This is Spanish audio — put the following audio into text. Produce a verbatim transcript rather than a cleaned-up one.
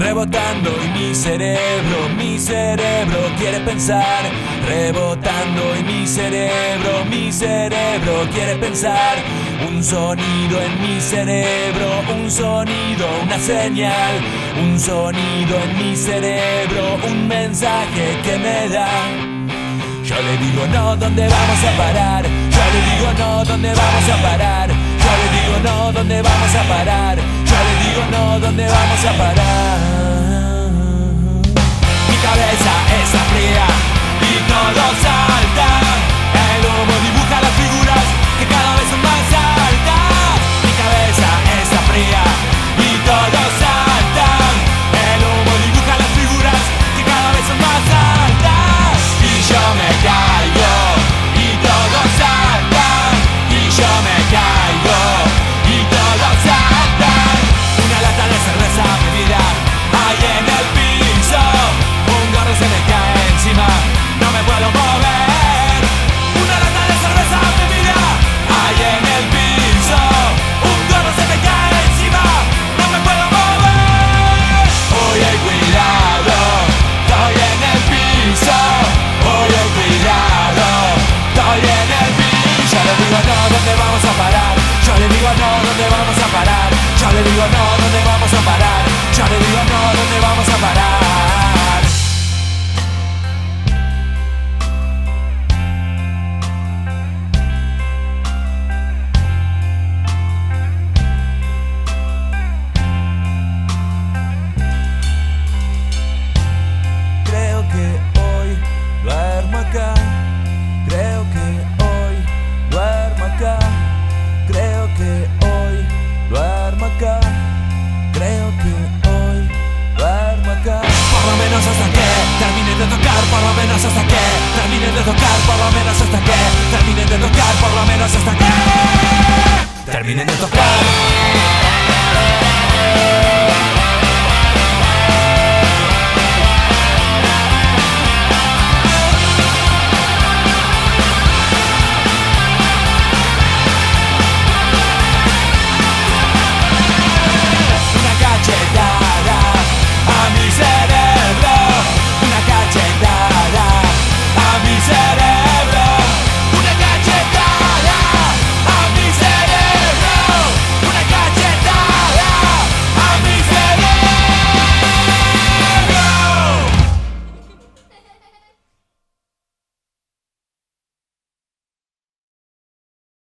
rebotando y mi cerebro, mi cerebro quiere pensar. Rebotando y mi cerebro, mi cerebro quiere pensar. Un sonido en mi cerebro, un sonido, una señal. Un sonido en mi cerebro, un mensaje que me da. Yo le digo no, ¿dónde vamos a parar? Yo le digo no, ¿dónde vamos a parar? Yo le digo no, ¿dónde vamos a parar? Yo le digo no, ¿dónde vamos a parar? Mi cabeza está fría y todo salta. El humo dibuja las figuras que cada vez son más altas. Mi cabeza está fría y todo salta. El humo dibuja las figuras que cada vez son más altas. Y yo me caigo y todo salta. Y yo me caigo y todo salta. Una lata de cerveza bebida ahí en el piso. Un gorro se me cae encima, no me puedo mover. Una lata de cerveza bebida ahí en el piso. Un gorro se me cae encima, no me puedo mover. Oye, cuidado, estoy en el piso. Oye, cuidado, estoy en el piso. Yo le digo no, ¿dónde vamos a parar? Yo le digo no, ¿dónde vamos a parar? Yo le digo no, ¿dónde vamos a parar? Yo le digo no, ¿dónde vamos a parar? Creo que hoy duermo acá. Creo que hoy duermo acá. Creo que hoy duermo acá. Creo que hoy duermo acá. Por lo menos hasta que termine de tocar. Por lo menos hasta que termine de tocar. Por lo menos hasta que termine de tocar. Por lo menos hasta que termine de tocar.